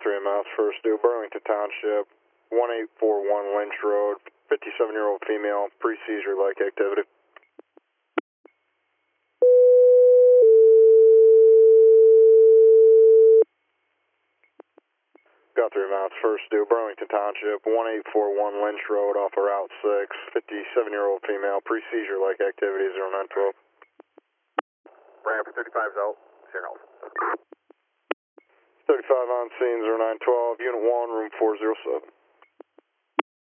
3 miles first due, Burlington Township, 1841 Lynch Road, 57-year-old female, pre-seizure-like activity. Got 3 miles first due, Burlington Township, 1841 Lynch Road off of Route 6, 57-year-old female, pre-seizure-like activity, 0912. Ramp 35's out, Sierra Alpha. 35 on scene, 0912, Unit 1, room 407.